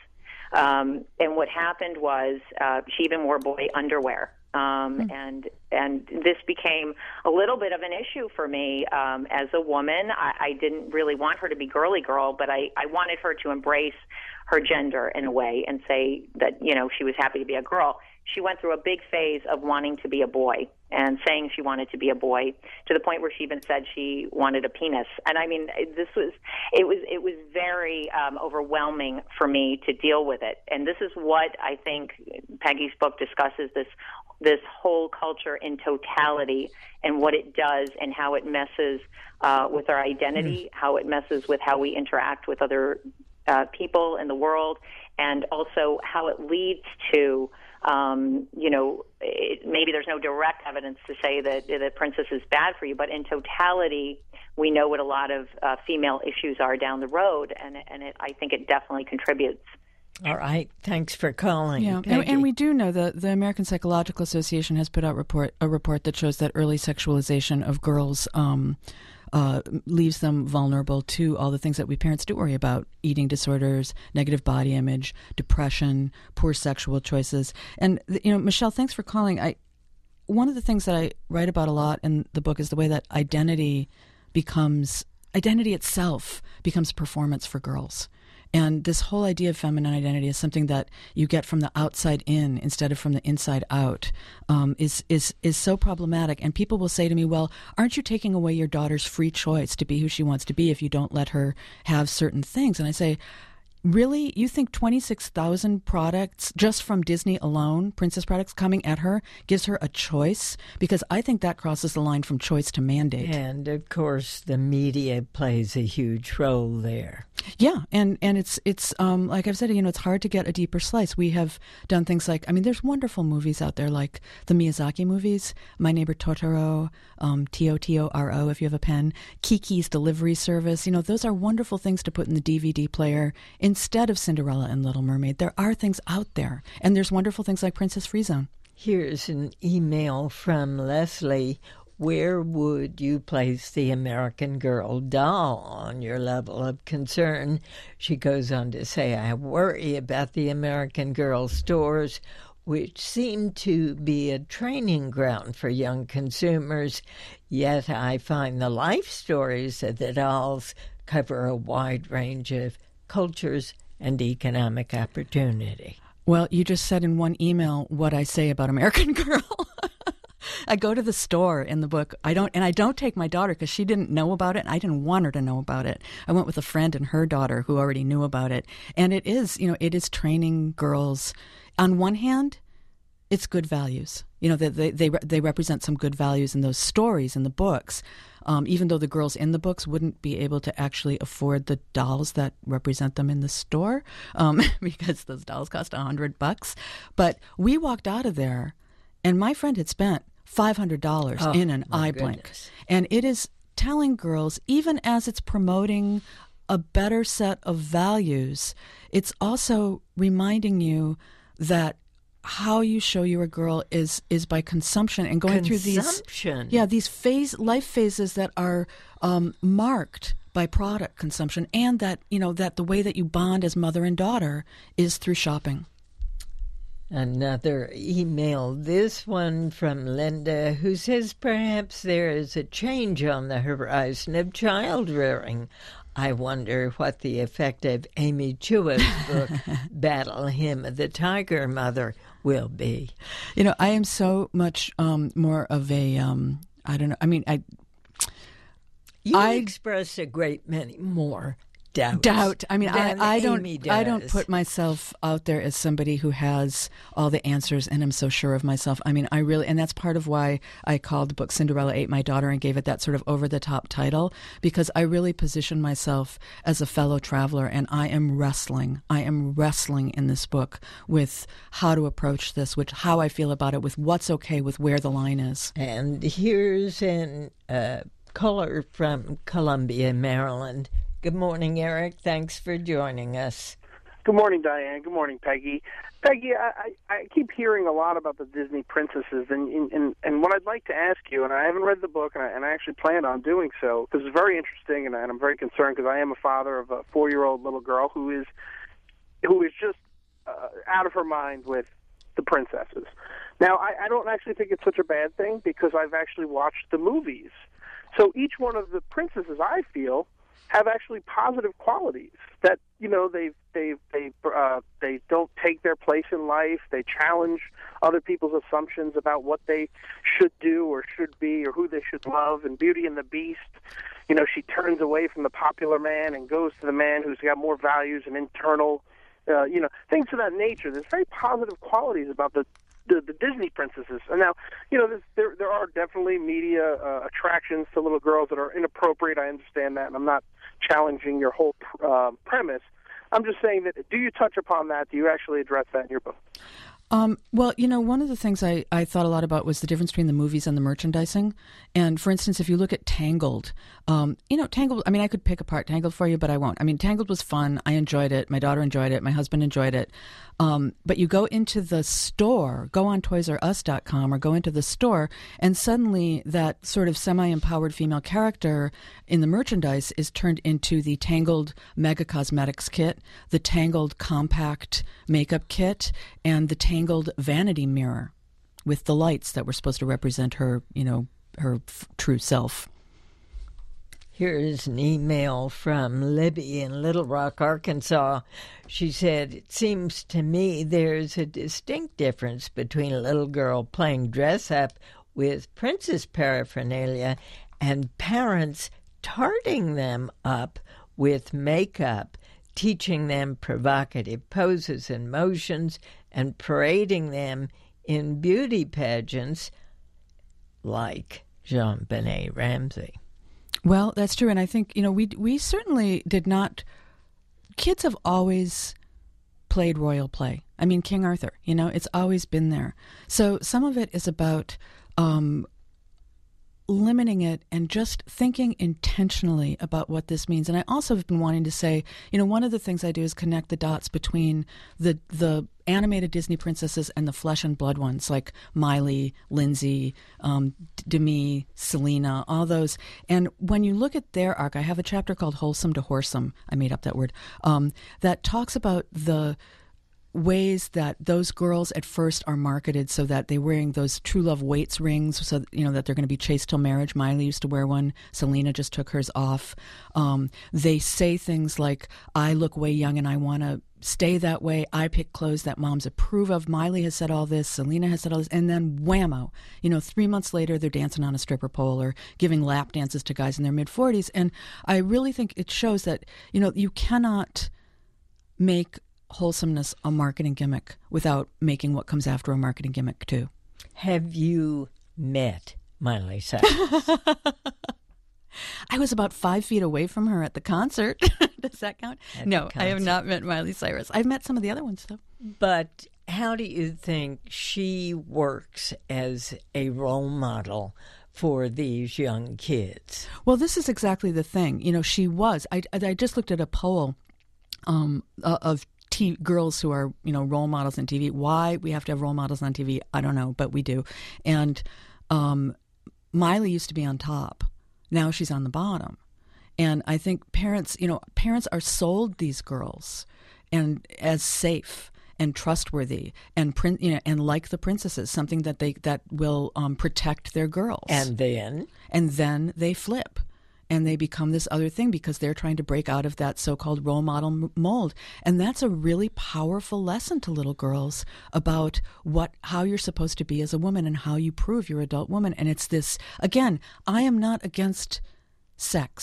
[SPEAKER 10] Um, and what happened was uh, she even wore boy underwear. Um, mm. and and this became a little bit of an issue for me um, as a woman. I, I didn't really want her to be girly girl, but I, I wanted her to embrace her gender in a way and say that, you know, she was happy to be a girl. She went through a big phase of wanting to be a boy and saying she wanted to be a boy, to the point where she even said she wanted a penis. And I mean, this was it was it was very um, overwhelming for me to deal with it. And this is what I think Peggy's book discusses, this this whole culture in totality and what it does and how it messes uh, with our identity, mm. how it messes with how we interact with other uh, people in the world, and also how it leads to Um, you know, it, maybe there's no direct evidence to say that that Princess is bad for you, but in totality, we know what a lot of uh, female issues are down the road, and and it, I think it definitely contributes.
[SPEAKER 1] All right, thanks for calling.
[SPEAKER 2] Yeah, and, and we do know that the American Psychological Association has put out report a report that shows that early sexualization of girls Um, Uh, leaves them vulnerable to all the things that we parents do worry about: eating disorders, negative body image, depression, poor sexual choices. And, you know, Michelle, thanks for calling. I one of the things that I write about a lot in the book is the way that identity becomes, identity itself becomes performance for girls. And this whole idea of feminine identity is something that you get from the outside in instead of from the inside out, um, is is is so problematic. And people will say to me, well, aren't you taking away your daughter's free choice to be who she wants to be if you don't let her have certain things? And I say, really? You think twenty-six thousand products just from Disney alone, princess products, coming at her gives her a choice? Because I think that crosses the line from choice to mandate.
[SPEAKER 1] And, of course, the media plays a huge role there.
[SPEAKER 2] Yeah, and, and it's, it's um, like I've said, you know, it's hard to get a deeper slice. We have done things like, I mean, there's wonderful movies out there like the Miyazaki movies, My Neighbor Totoro, um, T O T O R O if you have a pen, Kiki's Delivery Service. You know, those are wonderful things to put in the D V D player instead of Cinderella and Little Mermaid. There are things out there, and there's wonderful things like Princess Free Zone.
[SPEAKER 1] Here's an email from Leslie. Where would you place the American Girl doll on your level of concern? She goes on to say, I worry about the American Girl stores, which seem to be a training ground for young consumers, yet I find the life stories of the dolls cover a wide range of cultures and economic opportunity.
[SPEAKER 2] Well, you just said in one email what I say about American Girl. I go to the store in the book. I don't, and I don't take my daughter because she didn't know about it, and I didn't want her to know about it. I went with a friend and her daughter who already knew about it. And it is, you know, it is training girls. On one hand, it's good values. You know, they they they, they represent some good values in those stories in the books. Um, even though the girls in the books wouldn't be able to actually afford the dolls that represent them in the store, um, because those dolls cost a hundred bucks. But we walked out of there, and my friend had spent five hundred dollars oh, in an eye blink. Goodness. And it is telling girls, even as it's promoting a better set of values, it's also reminding you that how you show you're a girl is is by consumption and going
[SPEAKER 1] consumption.
[SPEAKER 2] through these yeah these phase life phases that are um, marked by product consumption, and that you know that the way that you bond as mother and daughter is through shopping.
[SPEAKER 1] Another email, this one from Linda, who says perhaps there is a change on the horizon of child rearing. I wonder what the effect of Amy Chua's book, Battle Hymn of the Tiger Mother, will be.
[SPEAKER 2] You know, I am so much um, more of a, um, I don't know, I mean, I...
[SPEAKER 1] You
[SPEAKER 2] I
[SPEAKER 1] express a great many more doubt.
[SPEAKER 2] Doubt. I mean, I, I don't.
[SPEAKER 1] Amy
[SPEAKER 2] I don't
[SPEAKER 1] does.
[SPEAKER 2] put myself out there as somebody who has all the answers and I'm so sure of myself. I mean, I really, and that's part of why I called the book Cinderella Ate My Daughter and gave it that sort of over the top title, because I really position myself as a fellow traveler, and I am wrestling. I am wrestling in this book with how to approach this, which how I feel about it, with what's okay, with where the line is.
[SPEAKER 1] And here's an uh, caller from Columbia, Maryland. Good morning, Eric. Thanks for joining us.
[SPEAKER 11] Good morning, Diane. Good morning, Peggy. Peggy, I, I, I keep hearing a lot about the Disney princesses, and, and and what I'd like to ask you, and I haven't read the book, and I, and I actually plan on doing so, because it's very interesting, and, and I'm very concerned because I am a father of a four-year-old little girl who is who is just uh, out of her mind with the princesses. Now, I, I don't actually think it's such a bad thing, because I've actually watched the movies. So each one of the princesses, I feel, have actually positive qualities that, you know, they they they uh, they don't take their place in life. They challenge other people's assumptions about what they should do or should be or who they should love. And Beauty and the Beast, you know, she turns away from the popular man and goes to the man who's got more values and internal, uh, you know, things of that nature. There's very positive qualities about the The, the Disney princesses. And now, you know, this, there there are definitely media uh, attractions to little girls that are inappropriate. I understand that, and I'm not challenging your whole uh, premise. I'm just saying that, do you touch upon that? Do you actually address that in your book?
[SPEAKER 2] Um, well, you know, one of the things I, I thought a lot about was the difference between the movies and the merchandising. And for instance, if you look at Tangled, um, you know, Tangled, I mean, I could pick apart Tangled for you, but I won't. I mean, Tangled was fun. I enjoyed it. My daughter enjoyed it. My husband enjoyed it. Um, but you go into the store, go on toys r us dot com or go into the store, and suddenly that sort of semi-empowered female character in the merchandise is turned into the Tangled Mega Cosmetics kit, the Tangled Compact Makeup kit, and the Tangled Vanity Mirror with the lights that were supposed to represent her, you know, her f- true self.
[SPEAKER 1] Here's an email from Libby in Little Rock, Arkansas. She said, "It seems to me there's a distinct difference between a little girl playing dress-up with princess paraphernalia and parents tarting them up with makeup, teaching them provocative poses and motions, and parading them in beauty pageants like JonBenet Ramsey."
[SPEAKER 2] Well, that's true. And I think, you know, we we certainly did not, kids have always played royal play. I mean, King Arthur, you know, it's always been there. So some of it is about um, limiting it and just thinking intentionally about what this means. And I also have been wanting to say, you know, one of the things I do is connect the dots between the the animated Disney princesses and the flesh and blood ones like Miley, Lindsay, um, Demi, Selena, all those. And when you look at their arc, I have a chapter called Wholesome to Whoresome, I made up that word, um, that talks about the ways that those girls at first are marketed so that they're wearing those true love weights rings, so you know that they're going to be chaste till marriage. Miley used to wear one. Selena just took hers off. Um, they say things like, "I look way young and I want to stay that way. I pick clothes that moms approve of." Miley has said all this. Selena has said all this. And then whammo, you know, three months later, they're dancing on a stripper pole or giving lap dances to guys in their mid-forties. And I really think it shows that, you know, you cannot make wholesomeness a marketing gimmick without making what comes after a marketing gimmick too.
[SPEAKER 1] Have you met Miley Cyrus?
[SPEAKER 2] I was about five feet away from her at the concert. Does that count?
[SPEAKER 1] At
[SPEAKER 2] no, I have not met Miley Cyrus. I've met some of the other ones, though.
[SPEAKER 1] But how do you think she works as a role model for these young kids?
[SPEAKER 2] Well, this is exactly the thing. You know, she was. I, I just looked at a poll um, of T- girls who are, you know, role models on T V. Why we have to have role models on T V, I don't know, but we do. And um, Miley used to be on top. Now she's on the bottom. And I think parents, you know, parents are sold these girls and as safe and trustworthy and prin- you know, and like the princesses, something that they that will um, protect their girls.
[SPEAKER 1] And then
[SPEAKER 2] and then they flip. And they become this other thing because they're trying to break out of that so-called role model mold. And that's a really powerful lesson to little girls about what how you're supposed to be as a woman and how you prove you're an adult woman. And it's this, again, I am not against sex.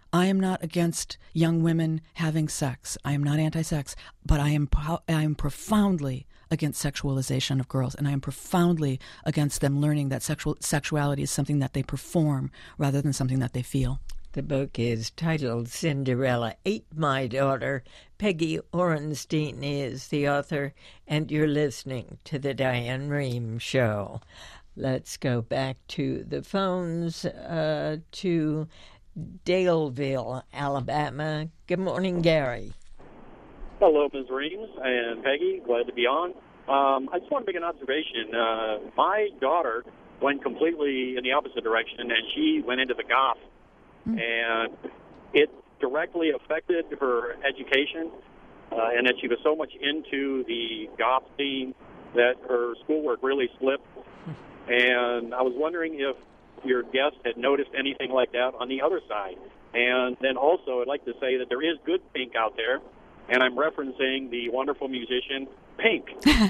[SPEAKER 2] I am not against young women having sex. I am not anti-sex, but I am I am profoundly against sexualization of girls, and I am profoundly against them learning that sexual sexuality is something that they perform rather than something that they feel.
[SPEAKER 1] The book is titled Cinderella Ate My Daughter. Peggy Orenstein is the author, and you're listening to The Diane Rehm Show. Let's go back to the phones, uh, to Daleville, Alabama. Good morning, Gary.
[SPEAKER 12] Hello, Miz Reams and Peggy. Glad to be on. Um, I just want to make an observation. Uh, my daughter went completely in the opposite direction, and she went into the goth. Mm. And it directly affected her education, uh, and that she was so much into the goth scene that her schoolwork really slipped. And I was wondering if your guest had noticed anything like that on the other side. And then also, I'd like to say that there is good Pink out there, and I'm referencing the wonderful musician Pink,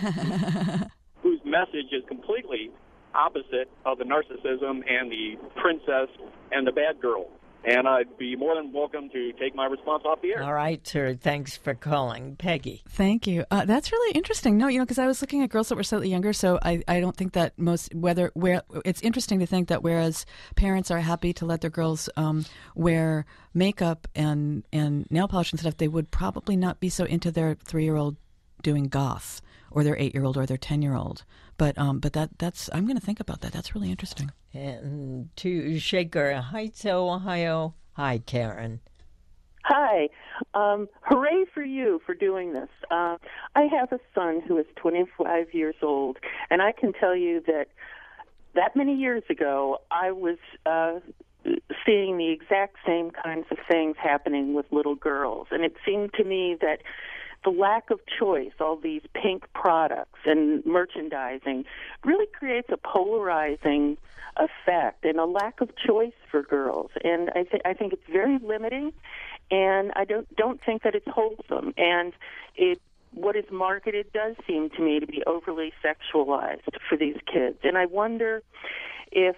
[SPEAKER 12] whose message is completely opposite of the narcissism and the princess and the bad girl. And I'd be more than welcome to take my response off the air.
[SPEAKER 1] All right, sir. Thanks for calling. Peggy.
[SPEAKER 2] Thank you. Uh, that's really interesting. No, you know, because I was looking at girls that were slightly younger, so I, I don't think that most, whether, where, it's interesting to think that whereas parents are happy to let their girls um, wear makeup and, and nail polish and stuff, they would probably not be so into their three-year-old doing goth, or their eight-year-old or their ten-year-old. But um, but that that's I'm going to think about that. That's really interesting.
[SPEAKER 1] And to Shaker Heights, Ohio. Hi, Karen.
[SPEAKER 13] Hi. Um, hooray for you for doing this. Uh, I have a son who is twenty-five years old, and I can tell you that that many years ago, I was uh, seeing the exact same kinds of things happening with little girls. And it seemed to me that the lack of choice, all these pink products and merchandising, really creates a polarizing effect and a lack of choice for girls. And I, th- I think it's very limiting, and I don't don't think that it's wholesome. And it what is marketed does seem to me to be overly sexualized for these kids. And I wonder if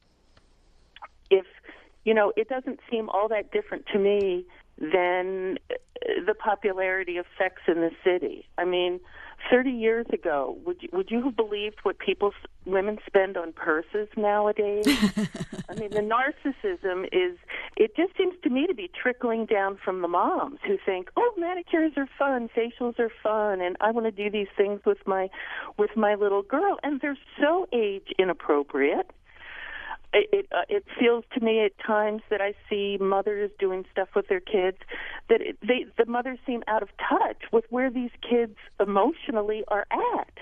[SPEAKER 13] if you know, it doesn't seem all that different to me than the popularity of Sex in the City. I mean, thirty years ago, would you, would you have believed what people, women spend on purses nowadays? I mean, the narcissism is, it just seems to me to be trickling down from the moms who think, oh, manicures are fun, facials are fun, and I want to do these things with my, with my little girl. And they're so age inappropriate. It it, uh, it feels to me at times that I see mothers doing stuff with their kids that it, they the mothers seem out of touch with where these kids emotionally are at.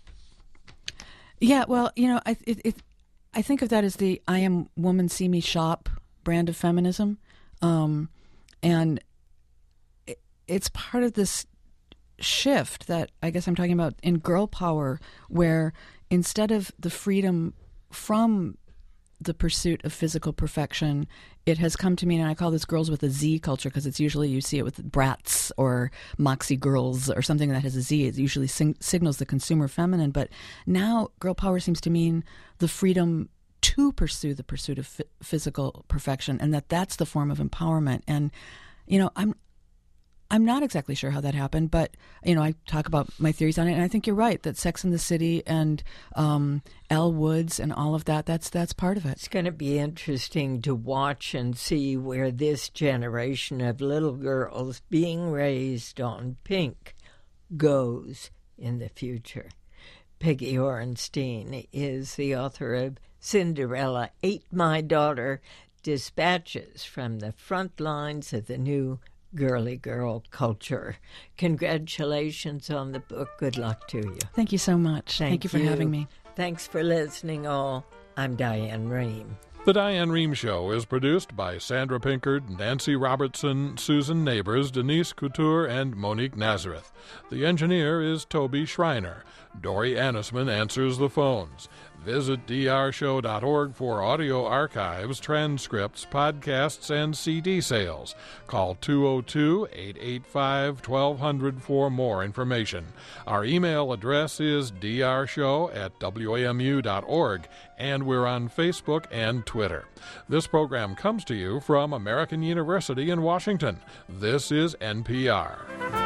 [SPEAKER 2] Yeah, well, you know, I it, it, I think of that as the "I am woman, see me shop" brand of feminism, um, and it, it's part of this shift that I guess I'm talking about in girl power, where instead of the freedom from the pursuit of physical perfection, it has come to mean, and I call this girls with a Z culture because it's usually, you see it with brats or moxie girls or something that has a Z. It usually sing, signals the consumer feminine. But now girl power seems to mean the freedom to pursue the pursuit of f- physical perfection, and that that's the form of empowerment. And, you know, I'm I'm not exactly sure how that happened, but, you know, I talk about my theories on it, and I think you're right that Sex and the City and um, Elle Woods and all of that, that's that's part of it.
[SPEAKER 1] It's going to be interesting to watch and see where this generation of little girls being raised on pink goes in the future. Peggy Orenstein is the author of Cinderella Ate My Daughter, Dispatches from the Front Lines of the New Girly Girl Culture. Congratulations on the book. Good luck to you.
[SPEAKER 2] Thank you so much.
[SPEAKER 1] Thank,
[SPEAKER 2] Thank you for
[SPEAKER 1] you.
[SPEAKER 2] having me.
[SPEAKER 1] Thanks for listening, all. I'm Diane Rehm.
[SPEAKER 14] The Diane Rehm Show is produced by Sandra Pinkard, Nancy Robertson, Susan Neighbors, Denise Couture, and Monique Nazareth. The engineer is Toby Schreiner. Dory Annisman answers the phones. Visit d r show dot org for audio archives, transcripts, podcasts, and C D sales. Call two oh two, eight eight five, twelve hundred for more information. Our email address is d r show at w a m u dot org, and we're on Facebook and Twitter. This program comes to you from American University in Washington. This is N P R.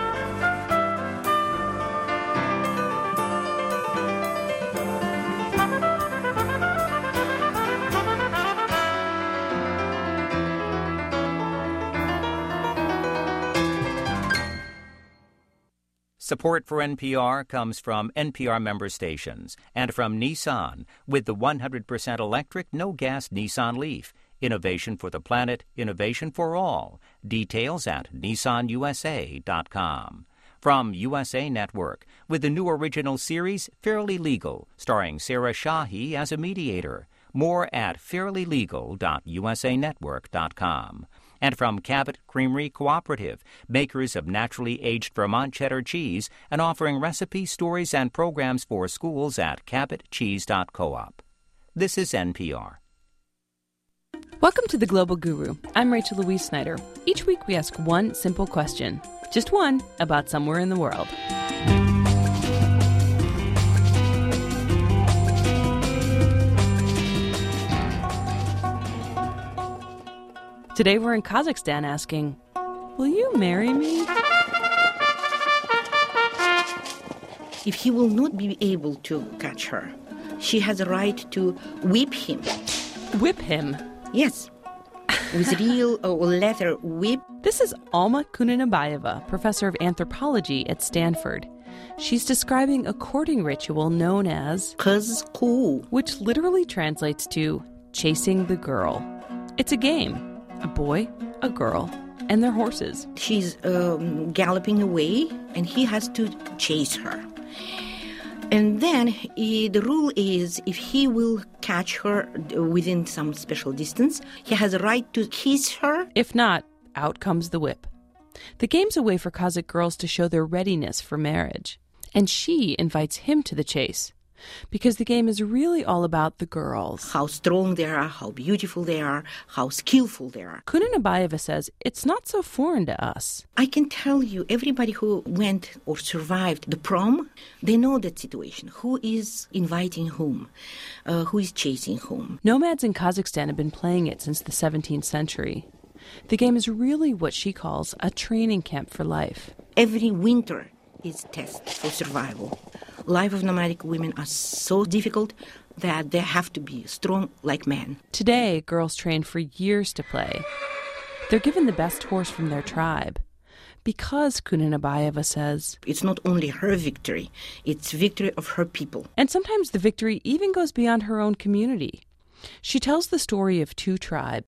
[SPEAKER 8] Support for N P R comes from N P R member stations and from Nissan with the one hundred percent electric, no-gas Nissan Leaf. Innovation for the planet, innovation for all. Details at nissan u s a dot com. From U S A Network with the new original series Fairly Legal, starring Sarah Shahi as a mediator. More at fairly legal dot u s a network dot com. And from Cabot Creamery Cooperative, makers of naturally aged Vermont cheddar cheese and offering recipes, stories, and programs for schools at cabot cheese dot coop. This is N P R.
[SPEAKER 15] Welcome to the Global Guru. I'm Rachel Louise Snyder. Each week we ask one simple question, just one, about somewhere in the world. Today we're in Kazakhstan asking, will you marry me?
[SPEAKER 16] If he will not be able to catch her, she has a right to whip him.
[SPEAKER 15] Whip him?
[SPEAKER 16] Yes, with real or leather whip.
[SPEAKER 15] This is Alma Kuninabayeva, professor of anthropology at Stanford. She's describing a courting ritual known as
[SPEAKER 16] Kazku,
[SPEAKER 15] which literally translates to chasing the girl. It's a game. A boy, a girl, and their horses.
[SPEAKER 16] She's um, galloping away, and he has to chase her. And then he, the rule is if he will catch her within some special distance, he has a right to kiss her.
[SPEAKER 15] If not, out comes the whip. The game's a way for Kazakh girls to show their readiness for marriage. And she invites him to the chase. Because the game is really all about the girls.
[SPEAKER 16] How strong they are, how beautiful they are, how skillful they are.
[SPEAKER 15] Kuninabayeva says it's not so foreign to us.
[SPEAKER 16] I can tell you, everybody who went or survived the prom, they know that situation. Who is inviting whom? Uh, who is chasing whom?
[SPEAKER 15] Nomads in Kazakhstan have been playing it since the seventeenth century. The game is really what she calls a training camp for life.
[SPEAKER 16] Every winter is a test for survival. Life of nomadic women are so difficult that they have to be strong like men.
[SPEAKER 15] Today, girls train for years to play. They're given the best horse from their tribe. Because, Kuninabayeva says,
[SPEAKER 16] it's not only her victory, it's victory of her people.
[SPEAKER 15] And sometimes the victory even goes beyond her own community. She tells the story of two tribes,